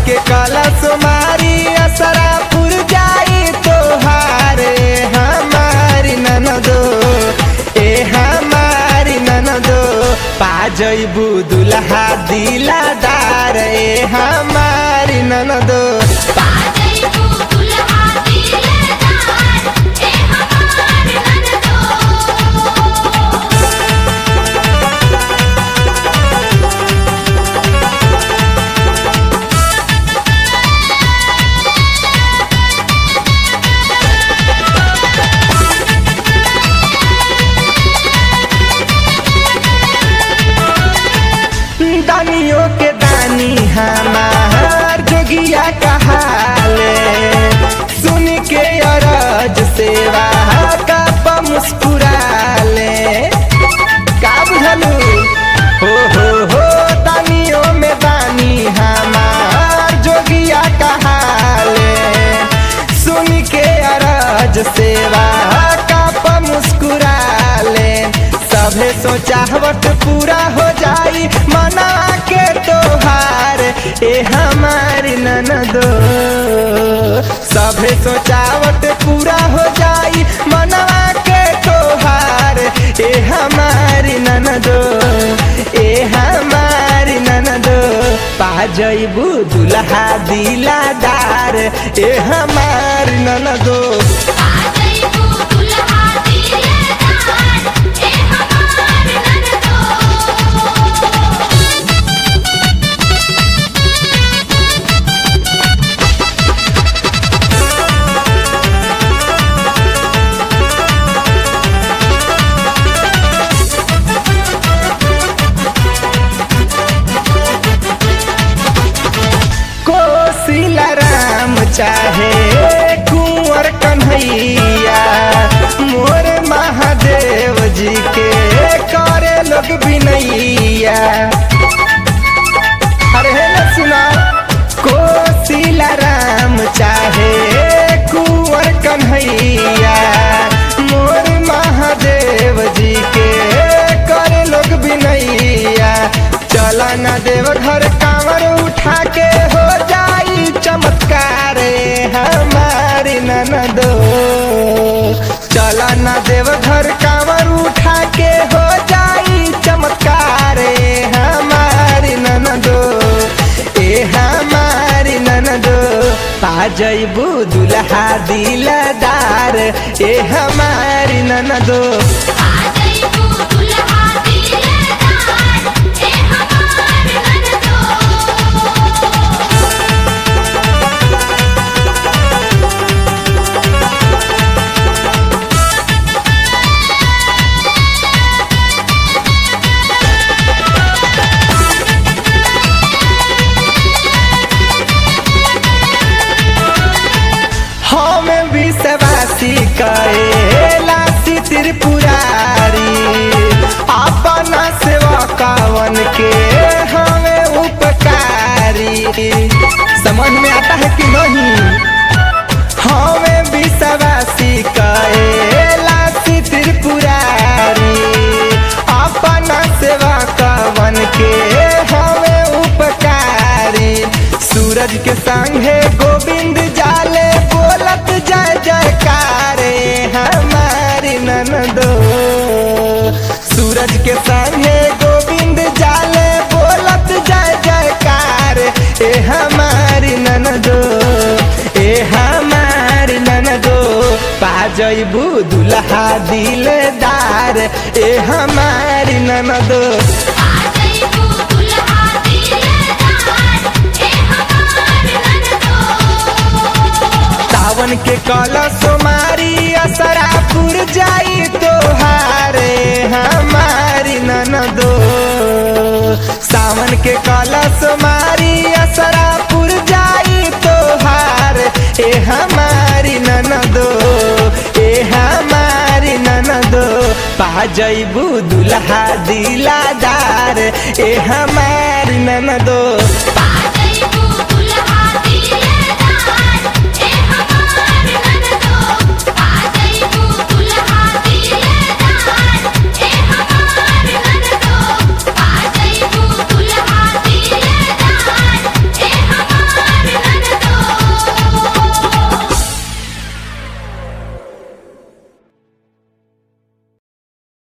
के काला सोमारी असरा पुर जाई तोहारे हमारी ननदो ए हमारी ननदो पा जइबू दुल्हा दिलादार ए हमारी ननदो दानियों के दानी हमार जोगिया कहाले सुन के अरज सेवा का मुस्कुराले का बुझलू हो दानियों में दानी हमार जोगिया कहाले सुन के अरज सेवा का मुस्कुराले सभे सोचावट पूरा हो जाई मना के तोहार ए हमारी ननदो सभे सोचावट पूरा हो जाई मना के तोहार ए हमारी ननदो ए हमारी ननदो पा जइबू दुल्हा दिलादार ए हमारी ननदो चाहे कुंवर कन्हैया मोर महादेव जी के करे लोग बिनैया अरे न सुना कोसिला राम चाहे कुंवर कन्हैया मोर महादेव जी के करे लोग बिनैया चला न देव घर कांवर उठा के हो जाई चमत्कार हमारी ननदो चला न देव घर कांवर उठा के हो जाई चमत्कार हमारी ननदो ए हमारी ननदो पा जइबू दुल्हा दिलादार ए हमारी ननदो कैलाशी त्रिपुरारी अपना सेवा कावन के हमें उपकारी समझ में आता है कि नहीं हमें विश्वासी कैलाशी त्रिपुरारी अपना सेवा कावन के हमें उपकारी सूरज के संगे गोविंद जाले बोलत जय जयकार हमारी ननदो सूरज के संगे गोविंद जाले बोलत जय जयकार ए हमारी ननदो ए हमारी ननदो पा जइबू दुल्हा दिलदार ए हमारी ननदो सावन के काला सोमारी असरा पुर जाई तोहारे हमारी ननदो सावन के काला सोमारी असरा पुर जाई तोहार ए हमारी ननदो ए हमारी ननदो पा जइबू दुल्हा दिलादार ए हमारी ननदो